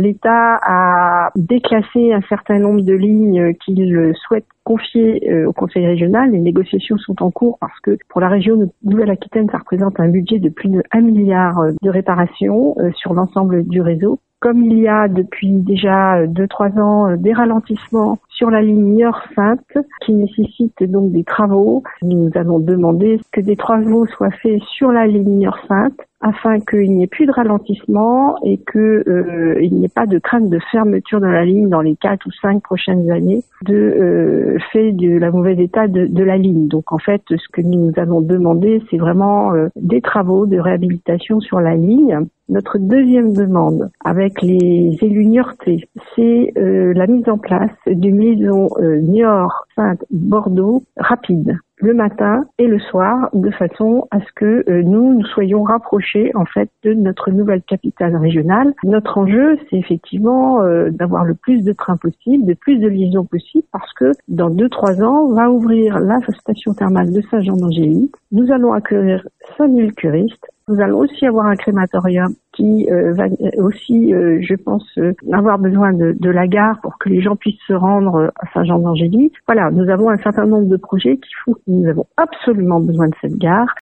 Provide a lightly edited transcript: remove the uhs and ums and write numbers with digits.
l'État a déclassé un certain nombre de lignes qu'il souhaite confier au Conseil régional. Les négociations sont en cours parce que pour la région de Nouvelle-Aquitaine, ça représente un budget de plus de 1 milliard de réparation sur l'ensemble du réseau. Comme il y a depuis déjà 2-3 ans des ralentissements sur la ligne Niort-Saintes qui nécessitent donc des travaux, nous allons demander que des travaux soient faits sur la ligne Niort-Saintes afin qu'il n'y ait plus de ralentissement et qu'il n'y ait pas de crainte de fermeture de la ligne dans les 4 ou 5 prochaines années fait de la mauvais état de la ligne. Donc en fait, ce que nous allons demander, c'est vraiment des travaux de réhabilitation sur la ligne. Notre deuxième demande avec les élus niortais, c'est la mise en place d'une liaison Niort-Saintes-Bordeaux rapide, le matin et le soir, de façon à ce que nous soyons rapprochés en fait de notre nouvelle capitale régionale. Notre enjeu, c'est effectivement d'avoir le plus de trains possible, de plus de liaisons possibles, parce que dans 2-3 ans, va ouvrir la station thermale de Saint-Jean-d'Angély. Nous allons accueillir 5000 curistes. Nous allons aussi avoir un crématorium qui va aussi, je pense, avoir besoin de la gare pour que les gens puissent se rendre à Saint-Jean-d'Angély. Voilà, nous avons un certain nombre de projets qui font que nous avons absolument besoin de cette gare.